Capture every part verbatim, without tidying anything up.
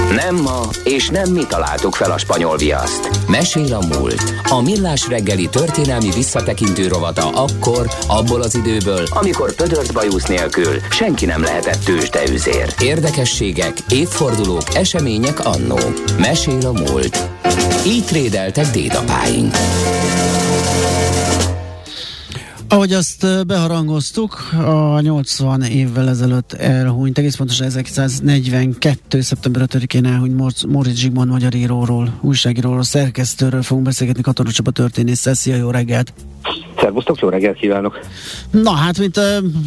Nem ma, és nem mi találtuk fel a spanyol viaszt. Mesél a múlt. A Millás reggeli történelmi visszatekintő rovata akkor, abból az időből, amikor pödört bajusz nélkül senki nem lehetett tőzsdeüzér. Érdekességek, évfordulók, események annó. Mesél a múlt. Így trédeltek dédapáink. Ahogy azt beharangoztuk, a nyolcvan évvel ezelőtt elhunyt, egész pontosan ezerkilencszáznegyvenkettő. szeptember ötödikén elhunyt Móricz Zsigmond magyar íróról, újságíróról, szerkesztőről fogunk beszélgetni. Katonai Csaba történésszel. Szia, jó reggelt! Szervusztok, jó reggelt kívánok! Na hát, mint uh,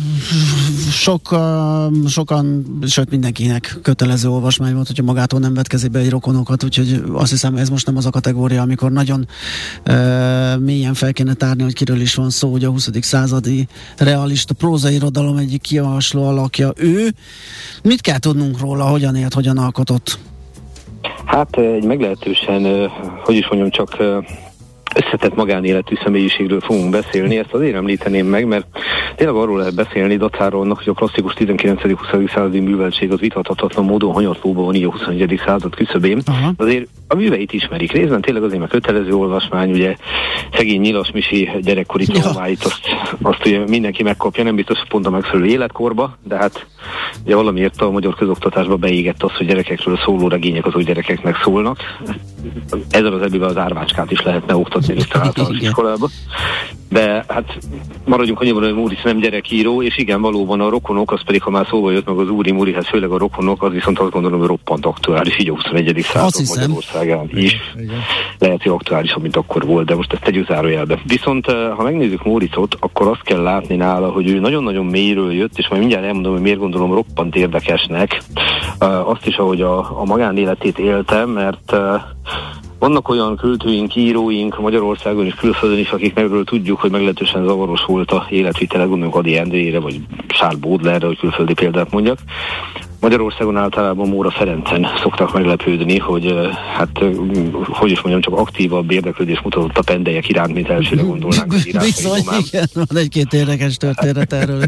sok, uh, sokan, sőt mindenkinek kötelező olvasmány volt, hogyha magától nem vett kezébe egy rokonokat, úgyhogy azt hiszem, ez most nem az a kategória, amikor nagyon uh, mélyen fel kéne tárni, hogy kiről is van szó, hogy a huszadik századi realista prózai irodalom egyik kijavasló alakja ő. Mit kell tudnunk róla, hogyan élt, hogyan alkotott? Hát egy meglehetősen, hogy is mondjam, csak összetett magánéletű személyiségről fogunk beszélni. Ezt azért említeném meg, mert tényleg arról lehet beszélni dacáról annak, hogy a klasszikus tizenkilencedik-huszadik századi műveltség az vitathatatlan módon hanyatlóban van így a huszonegyedik század küszöbén. Uh-huh. Azért a műveit ismerik. Részben tényleg azért, mert kötelező olvasmány, ugye szegény Nyilas Misi gyerekkori traumáit, azt, azt ugye mindenki megkapja, nem biztos pont a megfelelő életkorba, de hát ugye valamiért a magyar közoktatásba beégett az, hogy gyerekekről szóló regények azok gyerekeknek szólnak. Ezzel az ebből az árvácskát is lehetne oktatni általános iskolába. De hát maradjunk annyiban, hogy Móricz nem gyerekíró, és igen, valóban a rokonok, az pedig, ha már szóba jött meg az úri Múri, hát főleg a rokonok, az viszont azt gondolom, hogy roppant aktuális, így a huszonegyedik század Magyarországán is. Igen. Lehet, hogy aktuálisabb, mint akkor volt, de most ezt tegyük zárójelbe. Viszont ha megnézzük Móriczot, akkor azt kell látni nála, hogy ő nagyon-nagyon mélyről jött, és majd mindjárt elmondom, hogy miért gondolom roppant érdekesnek azt is, ahogy a, a magánéletét élte, mert vannak olyan költőink, íróink Magyarországon és külföldön is, akikről tudjuk, hogy meglehetősen zavaros volt a életvitele, gondoljunk Ady Endrélyre, vagy Charles Baudelaire-re, hogy külföldi példát mondjak. Magyarországon általában Móra Ferencen szoktak meglepődni, hogy hát, hogy is mondjam, csak aktívabb érdeklődés mutatott a pendelyek iránt, mint elsőre gondolnánk. Bizony, igen, van egy-két érdekes történet erről.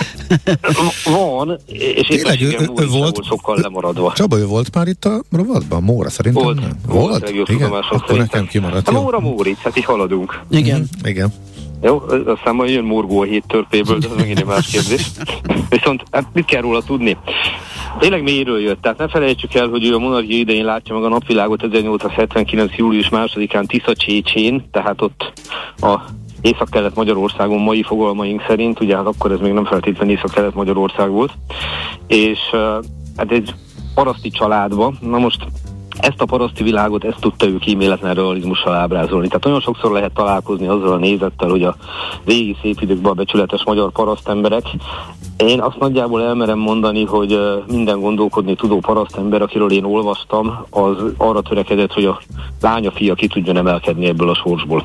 Van, és éppen igen, ő, ő volt, volt sokkal lemaradva. Csaba, ő volt már itt a rovatban? Móra szerintem volt, nem? Volt? Volt? Igen, akkor nekem kimaradt. A Móra Móricz, hát így haladunk. Igen. Igen. Jó, aztán majd jön morgó a hét törpéből, de az megint egy más kérdés. Viszont hát mit kell róla tudni? Tényleg mélyről jött, tehát ne felejtsük el, hogy ő a monarchia idején látja meg a napvilágot ezernyolcszázhetvenkilenc. július másodikán Tisza-Csécsén, tehát ott a Észak-Kelet Magyarországon mai fogalmaink szerint, ugye hát akkor ez még nem feltétlenül Észak-Kelet Magyarország volt, és hát egy paraszti családba, na most ezt a paraszti világot, ezt tudta ő kíméletlen realizmussal ábrázolni. Tehát nagyon sokszor lehet találkozni azzal a nézettel, hogy a régi szép időkben a becsületes magyar parasztemberek. Én azt nagyjából elmerem mondani, hogy minden gondolkodni tudó parasztember, akiről én olvastam, az arra törekedett, hogy a lánya fia ki tudjon emelkedni ebből a sorsból.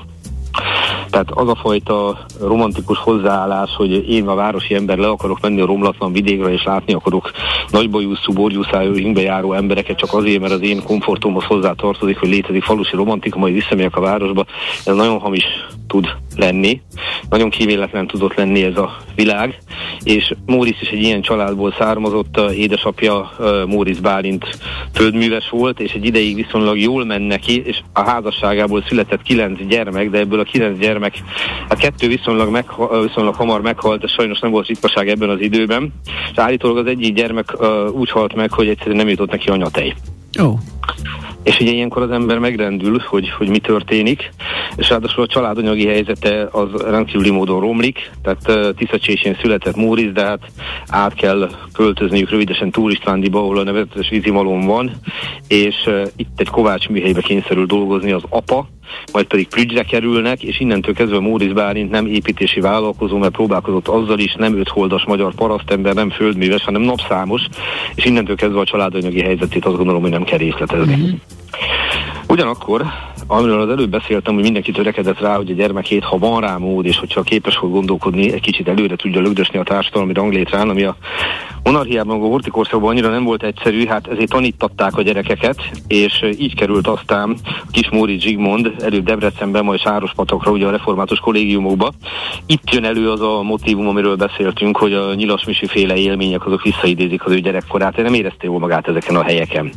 Tehát az a fajta romantikus hozzáállás, hogy én a városi ember le akarok menni a romlatlan vidékre, és látni akarok nagybajuszú, borgyúszájú ingbe járó embereket csak azért, mert az én komfortomhoz hozzá tartozik, hogy létezik falusi romantika, majd visszamegyek a városba. Ez nagyon hamis tud lenni. Nagyon kíméletlen tudott lenni ez a világ, és Móricz is egy ilyen családból származott, édesapja Móricz Bálint földműves volt, és egy ideig viszonylag jól ment neki, és a házasságából született kilenc gyermek, de ebből a kilenc gyermek, a kettő viszonylag, megha, viszonylag hamar meghalt, ez sajnos nem volt ritkaság ebben az időben, és állítólag az egyik gyermek uh, úgy halt meg, hogy egyszerűen nem jutott neki anyatej. Ó. Oh. És ugye ilyenkor az ember megrendül, hogy, hogy mi történik, és ráadásul a családanyagi helyzete az rendkívüli módon romlik, tehát uh, Tisza-Csésén született Móricz, de hát át kell költözniük rövidesen Túr Istvándiba, ahol a nevezetes vízimalom van, és uh, itt egy Kovács műhelybe kényszerül dolgozni az apa, majd pedig Prügyre kerülnek, és innentől kezdve Móricz Bálint nem építési vállalkozó, mert próbálkozott azzal is, nem ötholdas magyar parasztember, nem földműves, hanem napszámos, és innentől kezdve a családanyagi helyzetét azt gondolom, hogy nem kell részletezni. Mm-hmm. Ugyanakkor, amiről az előbb beszéltem, hogy mindenki törekedett rá, hogy a gyermekét, ha van rá mód, és hogyha képes volt gondolkodni, egy kicsit előre tudja lögdösni a társadalmi ranglétrán, ami a monarchiában, a horthy-korszakban annyira nem volt egyszerű, hát ezért tanítatták a gyerekeket, és így került aztán kis Móricz Zsigmond előbb Debrecenben, majd Sárospatokra, ugye a református kollégiumokba. Itt jön elő az a motívum, amiről beszéltünk, hogy a Nyilas Misi féle élmények azok visszaidézik az ő gyerekkorát, nem érezte jól magát ezeken a helyeken.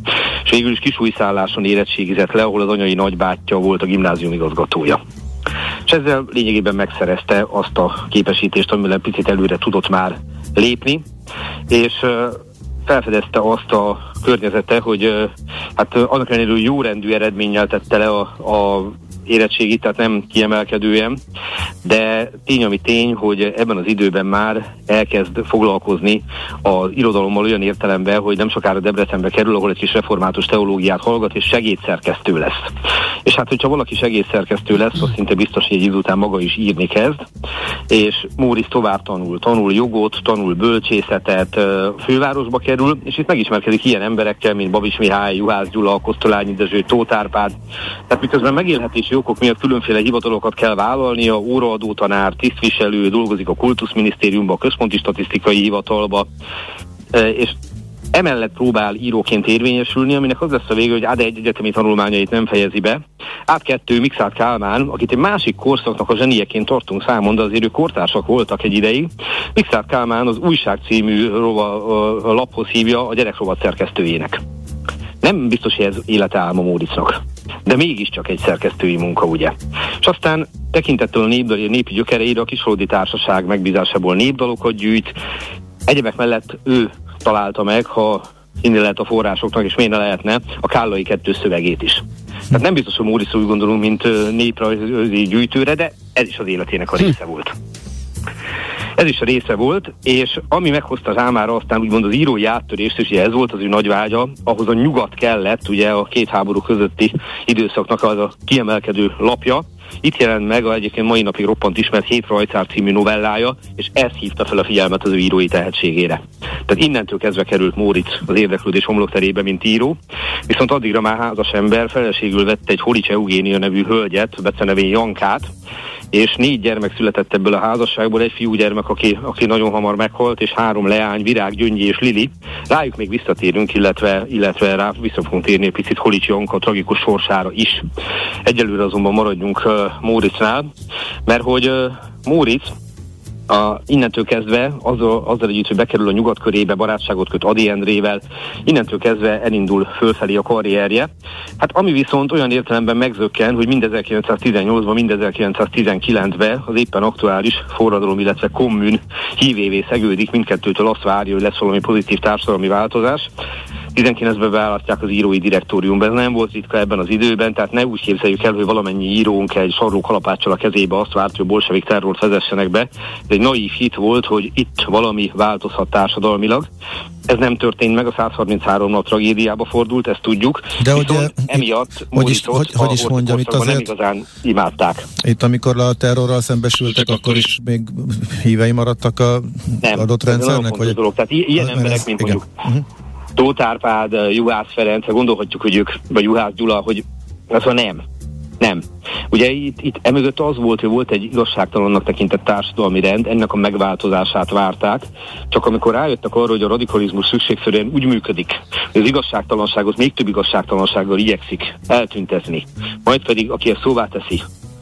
és végül is Kisújszálláson érettségizett le, ahol az anyai nagybátyja volt a gimnázium igazgatója. És ezzel lényegében megszerezte azt a képesítést, amivel picit előre tudott már lépni, és felfedezte azt a környezete, hogy hát annak ellenére jó rendű eredménnyel tette le a, a érettségit, tehát nem kiemelkedően, de tény ami tény, hogy ebben az időben már elkezd foglalkozni az irodalommal olyan értelemben, hogy nem sokára Debrecenbe kerül, ahol egy kis református teológiát hallgat, és segédszerkesztő lesz. És hát, hogyha valaki segédszerkesztő lesz, az szinte biztos, hogy egy idő után maga is írni kezd, és Móricz tovább tanul, tanul jogot, tanul bölcsészetet, fővárosba kerül, és itt megismerkedik ilyen emberekkel, mint Babiš Mihály, Juhász Gyula, Kosztolányi Dezső, Tóth Árpád. Tehát miközben megélhetési okok miatt különféle hivatalokat kell vállalnia, óraadó tanár, tisztviselő, dolgozik a Kultuszminisztériumban, a Központi Statisztikai Hivatalba, és emellett próbál íróként érvényesülni, aminek az lesz a vége, hogy á, de egy egyetemi tanulmányait nem fejezi be. Át kettő Mikszáth Kálmán, akit egy másik korszaknak a zsenieként tartunk számon, de azért ők kortársak voltak egy ideig. Mikszáth Kálmán az Újság című rova, a laphoz hívja a gyerekrovat szerkesztőjének. Nem biztos, hogy ez életálma Móricznak, de mégiscsak egy szerkesztői munka, ugye. És aztán tekintettel a népdal, népi gyökereire a Kisfaludy Társaság megbízásából népdalokat gyűjt. Egyebek mellett ő találta meg, ha hinni lehet a forrásoknak, és miért ne lehetne, a Kállai kettő szövegét is. Tehát nem biztos, hogy Móricz úgy gondolunk, mint néprajzi gyűjtőre, de ez is az életének a része volt. Ez is a része volt, és ami meghozta számára aztán úgymond az írói áttörést, és ugye ez volt az ő nagy vágya, ahhoz a nyugat kellett, ugye a két háború közötti időszaknak az a kiemelkedő lapja. Itt jelent meg a egyébként mai napig roppant ismert Hét rajtszár című novellája, és ez hívta fel a figyelmet az ő írói tehetségére. Tehát innentől kezdve került Móricz az érdeklődés homlokterébe, mint író, viszont addigra már házas ember, feleségül vette egy Holics Eugénia nevű hölgyet, becenevén Jankát, és négy gyermek született ebből a házasságból, egy fiúgyermek, aki, aki nagyon hamar meghalt, és három leány, Virág, Gyöngyi és Lili. Rájuk még visszatérünk, illetve, illetve rá vissza fogunk térni egy picit Holics Janka tragikus sorsára is. Egyelőre azonban maradjunk uh, Móriczsnál, mert hogy uh, Móricz A, innentől kezdve, azzal, azzal együtt, hogy bekerül a nyugat körébe, barátságot köt Ady Endrével, innentől kezdve elindul fölfelé a karrierje. Hát ami viszont olyan értelemben megzökken, hogy mind ezerkilencszáztizennyolcban, mind ezerkilencszáztizenkilencben az éppen aktuális forradalom, illetve kommun hívévé szegődik, mindkettőtől azt várja, hogy lesz valami pozitív társadalmi változás. tizenkilencben beválasztják az írói direktóriumba, ez nem volt ritka ebben az időben, tehát ne úgy képzeljük el, hogy valamennyi írónk egy sarló kalapáccsal a kezébe azt várt, hogy bolsevik terrort vezessenek be. Ez egy naív hit volt, hogy itt valami változhat társadalmilag. Ez nem történt meg, a száz harminchárom nap tragédiába fordult, ezt tudjuk. De ugye, emiatt hogy is, hogy, hogy is mondjam, itt azért nem igazán imádták. Itt amikor a terrorral szembesültek, akkor is még hívei maradtak a nem, adott rendszernek? Vagy... Dolog. Tehát i- ilyen emberek, ez, mint igen. mondjuk uh-huh. Tóth Árpád, Juhász Ferenc, gondolhatjuk, hogy ők, vagy Juhász Gyula, hogy azon nem. Nem. Ugye itt, itt emögött az volt, hogy volt egy igazságtalannak tekintett társadalmi rend, ennek a megváltozását várták, csak amikor rájöttek arra, hogy a radikalizmus szükségszerűen úgy működik, hogy az igazságtalanságot még több igazságtalansággal igyekszik eltüntetni, majd pedig, aki ezt szóvá teszi,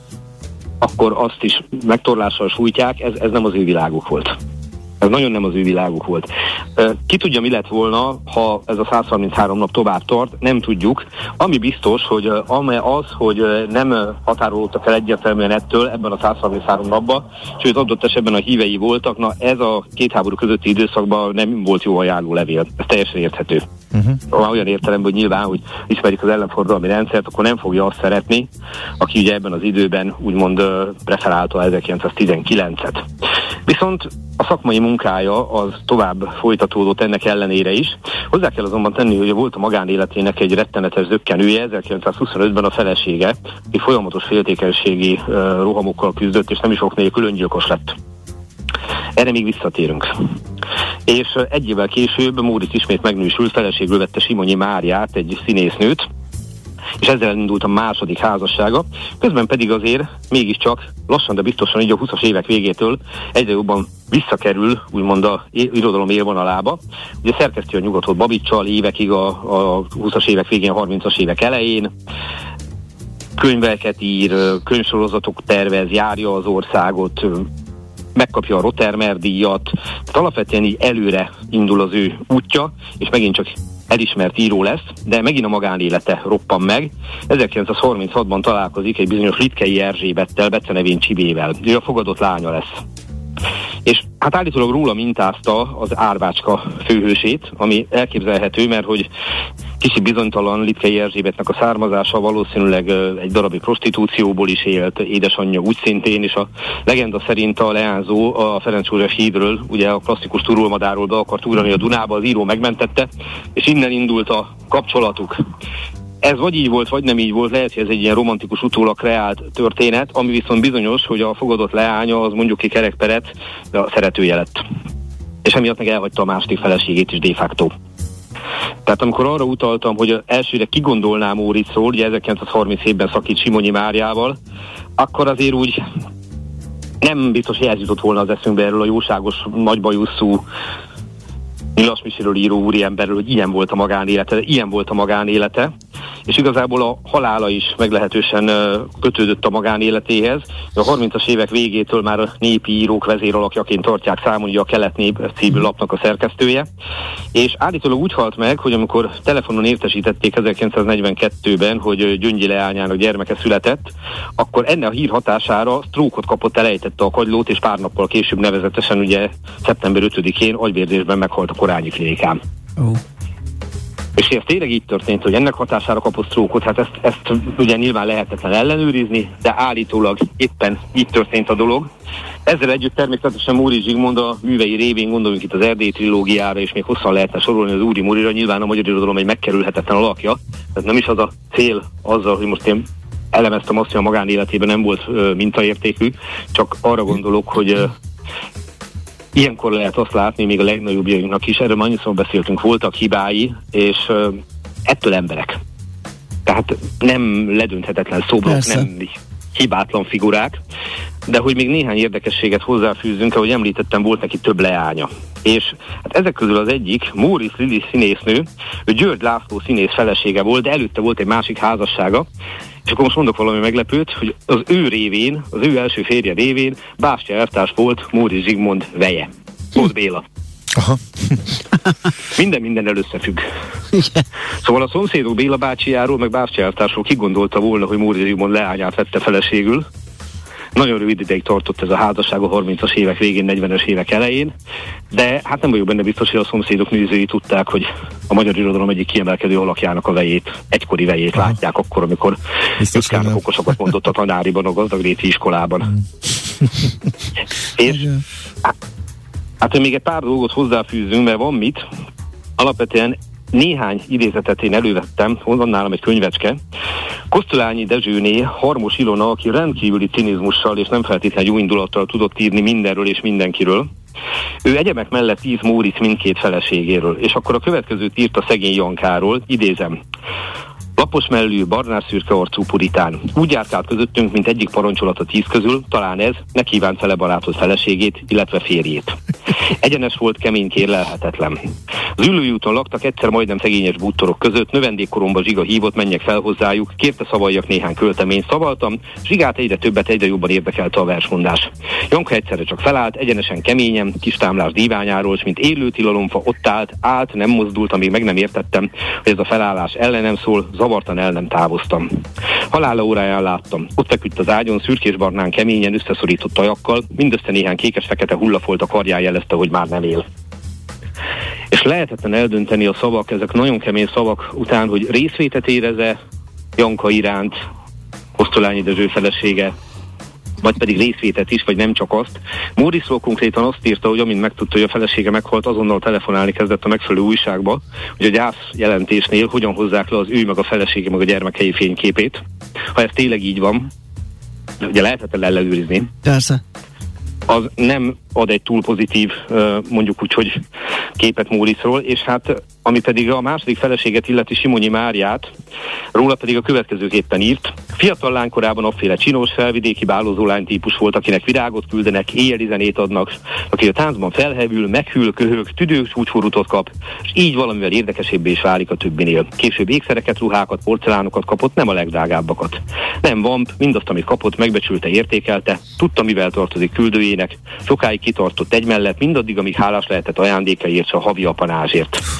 akkor azt is megtorlással sújtják, ez, ez nem az ő világuk volt. Ez nagyon nem az ő világuk volt. Ki tudja, mi lett volna, ha ez a száz harminchárom nap tovább tart, nem tudjuk. Ami biztos, hogy az, hogy nem határolódtak el egyértelműen ettől ebben a száz harminchárom napban, sőt adott esetben a hívei voltak, na ez a két háború közötti időszakban nem volt jó ajánló levél. Ez teljesen érthető. Uh-huh. Olyan értelemben, hogy nyilván, hogy ismerik az ellenforradalmi rendszert, akkor nem fogja azt szeretni, aki ugye ebben az időben úgymond preferálta ezerkilencszáztizenkilencet. Viszont a szakmai munkája az tovább folytatódott ennek ellenére is. Hozzá kell azonban tenni, hogy volt a magánéletének egy rettenetes zökkenője, ezerkilencszázhuszonötben a felesége, aki folyamatos féltékenységi uh, rohamokkal küzdött, és nem is ok nélkül öngyilkos lett. Erre még visszatérünk. És uh, egy évvel később Móricz ismét megnősült, feleségül vette Simonyi Máriát, egy színésznőt, és ezzel indult a második házassága. Közben pedig azért mégiscsak lassan, de biztosan így a húszas évek végétől egyre jobban visszakerül, úgymond a irodalom élvonalába. Ugye szerkeszti a Nyugatot Babičsal évekig a, a húszas évek végén, a harmincas évek elején. Könyveket ír, könyvsorozatok tervez, járja az országot, megkapja a Rotermer díjat. Tehát alapvetően így előre indul az ő útja, és megint csak elismert író lesz, de megint a magánélete roppan meg. ezerkilencszázharminchatban találkozik egy bizonyos Litkei Erzsébettel, becenevén Csibével. Ő a fogadott lánya lesz. És hát állítólag róla mintázta az Árbácska főhősét, ami elképzelhető, mert hogy kicsit bizonytalan Litkei Erzsébetnek a származása, valószínűleg egy darabig prostitúcióból is élt, édesanyja úgy szintén, és a legenda szerint a leányzó a Ferenc József hídről, ugye a klasszikus turulmadáról be akart ugrani a Dunába, az író megmentette, és innen indult a kapcsolatuk. Ez vagy így volt, vagy nem így volt, lehet, hogy ez egy ilyen romantikus, utólag kreált történet, ami viszont bizonyos, hogy a fogadott leánya az mondjuk ki kerekperet, de a szeretője lett. És emiatt meg elhagyta a második feleségét is de facto. Tehát amikor arra utaltam, hogy elsőre kigondolná Móriczról, ugye ezerkilencszázharminchétben szakít Simonyi Máriával, akkor azért úgy nem biztos, hogy ez jutott volna az eszünkbe erről a jóságos, nagybajusszú Nyilas Misiről író úriemberről, hogy ilyen volt a magánélete, ilyen volt a magánélete, és igazából a halála is meglehetősen kötődött a magánéletéhez. A harmincas évek végétől már a népi írók vezéralakjaként tartják számon, ugye a Kelet Nép című lapnak a szerkesztője, és állítólag úgy halt meg, hogy amikor telefonon értesítették ezerkilencszáznegyvenkettőben, hogy Gyöngyi leányának gyermeke született, akkor ennek a hír hatására sztrókot kapott, elejtette a kagylót, és pár nappal később, nevezetesen ugye szeptember ötödikén agyvérzésben meghalt a Korányi klinikán. Oh. És ez tényleg így történt, hogy ennek hatására kapott sztrókot, hát ezt, ezt ugye nyilván lehetetlen ellenőrizni, de állítólag éppen így történt a dolog. Ezzel együtt természetesen Móricz Zsigmond a művei révén, gondoljunk itt az Erdély trilógiára, és még hosszan lehetne sorolni az Úri Murira, nyilván a magyar irodalom egy megkerülhetetlen alakja, tehát nem is az a cél azzal, hogy most én elemeztem azt, hogy a magánéletében nem volt ö, mintaértékű, csak arra gondolok, hogy ö, ilyenkor lehet azt látni, még a legnagyobbjainknak is, erről annyiszor beszéltünk, voltak hibái, és uh, ettől emberek. Tehát nem ledönthetetlen szobrok, Persze. nem hibátlan figurák, de hogy még néhány érdekességet hozzáfűzzünk, ahogy említettem, volt neki több leánya. És hát ezek közül az egyik, Móricz Lili színésznő, ő György László színész felesége volt, de előtte volt egy másik házassága, és akkor most mondok valami meglepőt, hogy az ő révén, az ő első férje révén Bástya elvtárs volt Móricz Zsigmond veje. Tóth Béla. Aha. Minden mindennel összefügg. Szóval a szomszédok Béla bácsijáról, meg Bástya elvtársról kigondolta volna, hogy Móricz Zsigmond leányát vette feleségül. Nagyon rövid ideig tartott ez a házasság a harmincas évek végén, negyvenes évek elején, de hát nem vagyok benne biztos, hogy a szomszédok nézői tudták, hogy a magyar irodalom egyik kiemelkedő alakjának a vejét, egykori vejét Aha. látják akkor, amikor Juszkának okosakat mondott a tanáriban, a Gazdagréti iskolában. És hát, hát, hogy még egy pár dolgot hozzáfűzzünk, mert van mit, alapvetően néhány idézetet én elővettem, van nálam egy könyvecske. Kosztolányi Dezsőné Harmos Ilona, aki rendkívüli cinizmussal és nem feltétlenül jó indulattal tudott írni mindenről és mindenkiről. Ő egyebek mellett íz Móricz mindkét feleségéről, és akkor a következőt írt a szegény Jankáról, idézem. Lapos mellű, barnás-szürke arcú puritán. Úgy járkált közöttünk, mint egyik parancsolat a tíz közül, talán ez, ne kívánt felebarátod feleségét, illetve férjét. Egyenes volt, kemény, kérlelhetetlen. Az Üllői úton laktak, egyszer majdnem szegényes bútorok között, növendékkoromba Zsiga hívott, menjek fel hozzájuk, kérte szavaljak néhány költeményt, szavaltam, Zsigát egyre többet, egyre jobban érdekelte a versmondás. Janka egyszerre csak felállt, egyenesen keményen, kis támlás díványáról, s mint élő tilalomfa ott állt, állt, nem mozdult, amíg meg nem értettem, hogy ez a felállás ellenem szól, zavartan el nem távoztam. Halála óráján láttam. Ott feküdt az ágyon, szürkésbarnán keményen összeszorított tajakkal, mindössze néhány kékes-fekete hullafolt a karján jelezte, hogy már nem él. És lehetetlen eldönteni a szavak, ezek nagyon kemény szavak után, hogy részvétet érez-e Janka iránt, Kosztolányi Dezső felesége, vagy pedig részvétet is, vagy nem csak azt. Móriczról konkrétan azt írta, hogy amint megtudta, hogy a felesége meghalt, azonnal telefonálni kezdett a megfelelő újságba, hogy a gyász jelentésnél hogyan hozzák le az ő, meg a felesége, meg a gyermekei fényképét. Ha ez tényleg így van, ugye lehetetlen ellenőrizni. Persze. Az nem ad egy túl pozitív, mondjuk úgy, hogy képet Móriczról, és hát ami pedig a második feleséget illeti, Simonyi Máriát, róla pedig a következőképpen írt. Fiatal lánykorában afféle csinos, felvidéki bálózó lány típus volt, akinek virágot küldenek, éjjeli zenét adnak, aki a táncban felhevül, meghűl, köhög, tüdős csúcsforútot kap, és így valamivel érdekesebbé is válik a többinél. Később ékszereket, ruhákat, porcelánokat kapott, nem a legdrágábbakat. Nem vamp, mindazt, amit kapott, megbecsülte, értékelte, tudta, mivel tartozik küldőjének, sokáig kitartott egy mellett, mindaddig, amíg hálás lehetett ajándékaért, a havi apanázsért.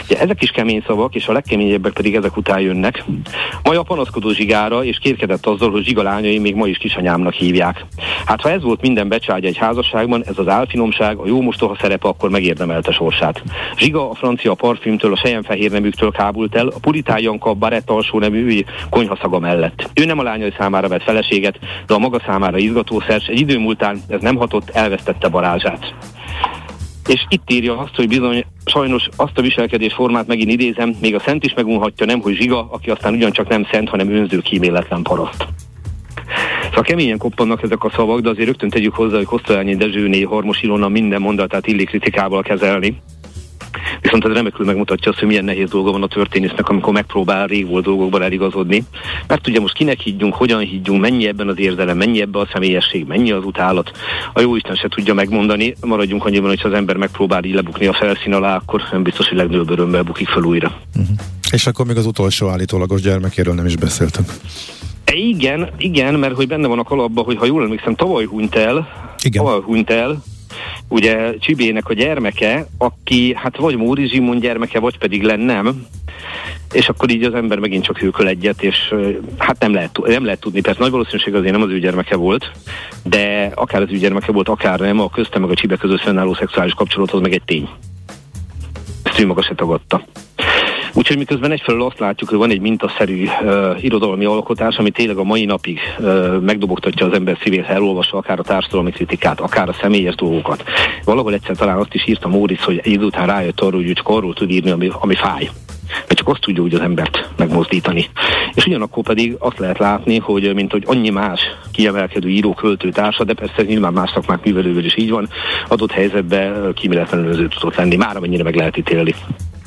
Ja, ezek is kemény szavak, és a legkeményebbek pedig ezek után jönnek. Majd a panaszkodó Zsigára, és kérkedett azzal, hogy Zsiga lányai még ma is kisanyámnak hívják. Hát ha ez volt minden becságya egy házasságban, ez az álfinomság, a jó mostoha szerepe akkor megérdemelte sorsát. Zsiga a francia parfümtől, a selyemfehér neműktől kábult el, a puritán Janka Barett alsó nemű konyhaszaga mellett. Ő nem a lányai számára vett feleséget, de a maga számára izgatószeres, egy idő múltán ez nem hatott, elvesztette varázsát. És itt írja azt, hogy bizony sajnos azt a viselkedésformát megint idézem, még a szent is megunhatja, nem hogy Zsiga, aki aztán ugyancsak nem szent, hanem önző, kíméletlen paraszt. Szóval keményen koppannak ezek a szavak, de azért rögtön tegyük hozzá, hogy Kosztolányi Dezsőné Harmos Ilona minden mondatát illik kritikával kezelni. Viszont ez remekül megmutatja azt, hogy milyen nehéz dolga van a történésznek, amikor megpróbál régvolt dolgokban eligazodni. Mert ugye most kinek higgyünk, hogyan higgyünk, mennyi ebben az érzelem, mennyi ebben a személyesség, mennyi az utálat. A jóisten se tudja megmondani, maradjunk annyiban, hogyha az ember megpróbál így lebukni a felszín alá, akkor nem biztos, hogy legnagyobb örömmel bukik fel újra. Uh-huh. És akkor még az utolsó állítólagos gyermekéről nem is beszéltünk. E, igen, igen, mert hogy benne van a kalapban, hogy ha jól emlékszem, tavaly hunyt el, igen. tavaly hunyt el, ugye Csibének a gyermeke, aki hát vagy Móri Zsimond gyermeke, vagy pedig lennem, és akkor így az ember megint csak hőköl egyet, és hát nem lehet, nem lehet tudni, persze nagy valószínűség azért nem az ő gyermeke volt, de akár az ő gyermeke volt, akár nem, a közte meg a Csibe között fennálló szexuális kapcsolat az meg egy tény. Ezt ő maga se tagadta. Úgyhogy miközben egyfelől azt látjuk, hogy van egy mintaszerű uh, irodalmi alkotás, ami tényleg a mai napig uh, megdobogtatja az ember szívét, elolvasva akár a társadalmi kritikát, akár a személyes dolgokat. Valahol egyszer talán azt is írta Móricz, hogy egy idő után rájött arra, hogy ő csak arról tud írni, ami, ami fáj. Mert csak azt tudja úgy az embert megmozdítani. És ugyanakkor pedig azt lehet látni, hogy mint hogy annyi más kiemelkedő író, költő társa, de persze nyilván más szakmák művelővel is így van, adott helyzetben kíméletlenül önző tudott lenni. Már amennyire meg lehet ítélni.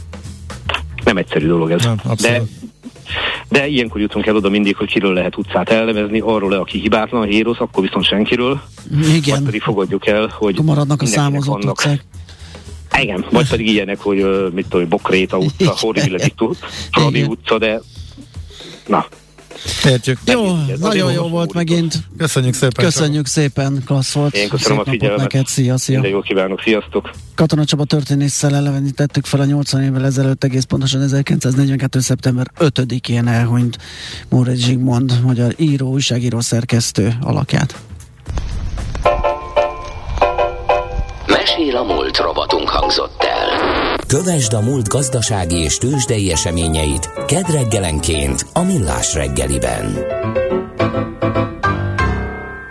Nem egyszerű dolog ez. Nem, de, de ilyenkor jutunk el oda mindig, hogy kiről lehet utcát elnevezni, arról le, aki hibátlan, hérosz, akkor viszont senkiről. Igen. Vagy pedig fogadjuk el, hogy maradnak a számozott utcák. Igen, vagy pedig ilyenek, hogy uh, mit tudom, Bokréta utca, Horville Fradi utca, de na. Értjük. Jó, ez nagyon jó volt megint. Köszönjük szépen. Köszönjük szépen, klassz volt. Én köszönöm a figyelmet. Neked. Szia, szia. Minden jót kívánok, sziasztok. Katona Csaba történésszel elevenítettük fel a nyolcvan évvel ezelőtt, egész pontosan ezerkilencszáznegyvenkettő. szeptember ötödikén elhunyt Móricz Zsigmond, magyar író, újságíró, szerkesztő alakját. Mesél a múlt robotunk hangzott el. Kövesd a múlt gazdasági és tőzsdei eseményeit kedd reggelenként a Millás reggeliben.